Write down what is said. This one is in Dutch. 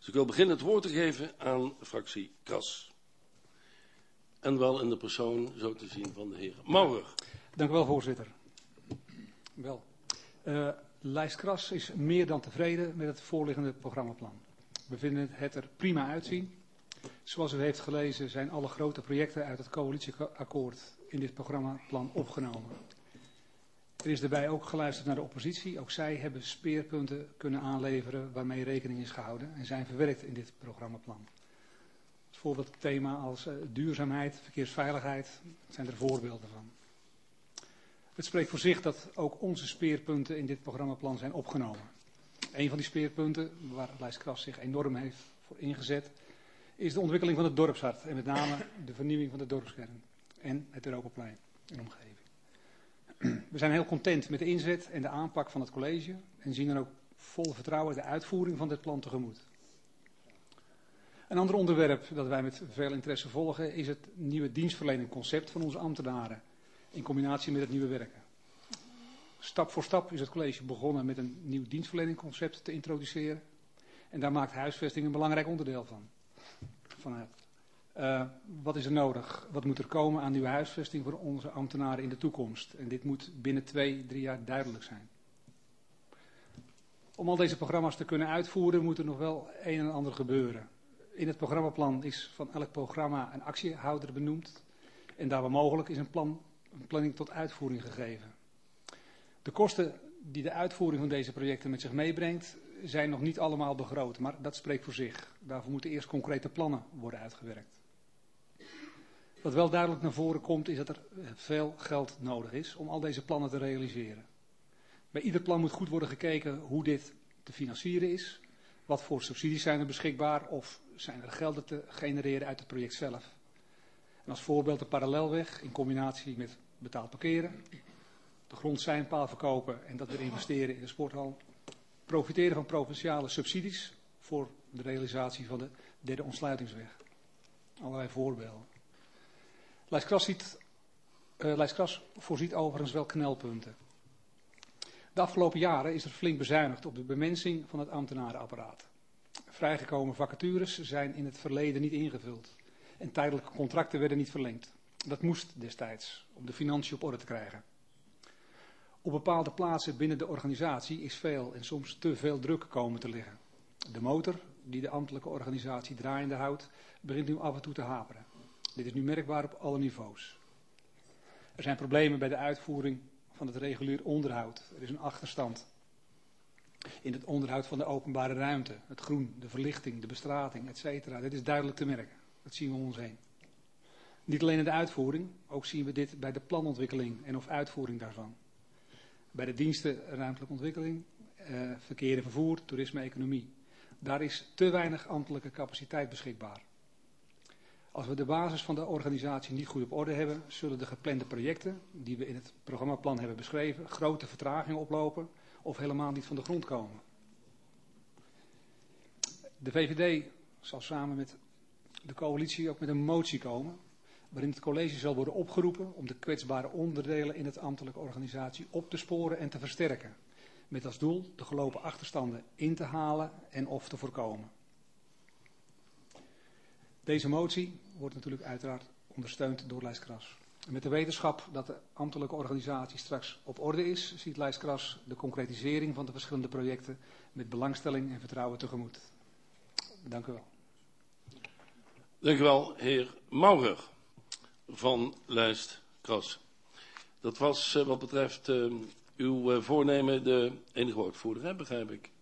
Dus ik wil beginnen het woord te geven aan fractie Kras. En wel in de persoon, zo te zien, van de heer Maurer. Dank u wel, voorzitter. Wel. Lijst Kras is meer dan tevreden met het voorliggende programmaplan. We vinden het er prima uitzien. Zoals u heeft gelezen zijn alle grote projecten uit het coalitieakkoord in dit programmaplan opgenomen. Er is daarbij ook geluisterd naar de oppositie. Ook zij hebben speerpunten kunnen aanleveren waarmee rekening is gehouden en zijn verwerkt in dit programmaplan. Bijvoorbeeld het thema als duurzaamheid, verkeersveiligheid, zijn er voorbeelden van. Het spreekt voor zich dat ook onze speerpunten in dit programmaplan zijn opgenomen. Een van die speerpunten, waar Lijst Kras zich enorm heeft voor ingezet, is de ontwikkeling van het dorpshart en met name de vernieuwing van de dorpskern en het Europaplein en omgeving. We zijn heel content met de inzet en de aanpak van het college en zien dan ook vol vertrouwen de uitvoering van dit plan tegemoet. Een ander onderwerp dat wij met veel interesse volgen is het nieuwe dienstverleningconcept van onze ambtenaren in combinatie met het nieuwe werken. Stap voor stap is het college begonnen met een nieuw dienstverleningconcept te introduceren en daar maakt huisvesting een belangrijk onderdeel vanuit. Wat is er nodig? Wat moet er komen aan nieuwe huisvesting voor onze ambtenaren in de toekomst? En dit moet binnen 2-3 jaar duidelijk zijn. Om al deze programma's te kunnen uitvoeren moet er nog wel een en ander gebeuren. In het programmaplan is van elk programma een actiehouder benoemd. En daar waar mogelijk is een planning tot uitvoering gegeven. De kosten die de uitvoering van deze projecten met zich meebrengt zijn nog niet allemaal begroot. Maar dat spreekt voor zich. Daarvoor moeten eerst concrete plannen worden uitgewerkt. Wat wel duidelijk naar voren komt is dat er veel geld nodig is om al deze plannen te realiseren. Bij ieder plan moet goed worden gekeken hoe dit te financieren is. Wat voor subsidies zijn er beschikbaar of zijn er gelden te genereren uit het project zelf. En als voorbeeld de parallelweg in combinatie met betaald parkeren. De grondseinpaal verkopen en dat weer investeren in de sporthal. Profiteren van provinciale subsidies voor de realisatie van de derde ontsluitingsweg. Allerlei voorbeelden. Lijst Kras voorziet overigens wel knelpunten. De afgelopen jaren is er flink bezuinigd op de bemensing van het ambtenarenapparaat. Vrijgekomen vacatures zijn in het verleden niet ingevuld. En tijdelijke contracten werden niet verlengd. Dat moest destijds, om de financiën op orde te krijgen. Op bepaalde plaatsen binnen de organisatie is veel en soms te veel druk komen te liggen. De motor die de ambtelijke organisatie draaiende houdt, begint nu af en toe te haperen. Dit is nu merkbaar op alle niveaus. Er zijn problemen bij de uitvoering van het regulier onderhoud. Er is een achterstand in het onderhoud van de openbare ruimte, het groen, de verlichting, de bestrating, etc. Dit is duidelijk te merken. Dat zien we om ons heen. Niet alleen in de uitvoering, ook zien we dit bij de planontwikkeling en of uitvoering daarvan. Bij de diensten ruimtelijke ontwikkeling, verkeer en vervoer, toerisme, economie. Daar is te weinig ambtelijke capaciteit beschikbaar. Als we de basis van de organisatie niet goed op orde hebben, zullen de geplande projecten, die we in het programmaplan hebben beschreven, grote vertragingen oplopen of helemaal niet van de grond komen. De VVD zal samen met de coalitie ook met een motie komen, waarin het college zal worden opgeroepen om de kwetsbare onderdelen in het ambtelijke organisatie op te sporen en te versterken. Met als doel de gelopen achterstanden in te halen en of te voorkomen. Deze motie wordt natuurlijk uiteraard ondersteund door Lijst Kras. Met de wetenschap dat de ambtelijke organisatie straks op orde is, ziet Lijst Kras de concretisering van de verschillende projecten met belangstelling en vertrouwen tegemoet. Dank u wel. Dank u wel, heer Maurer van Lijst Kras. Dat was wat betreft uw voornemen de enige woordvoerder, hè, begrijp ik.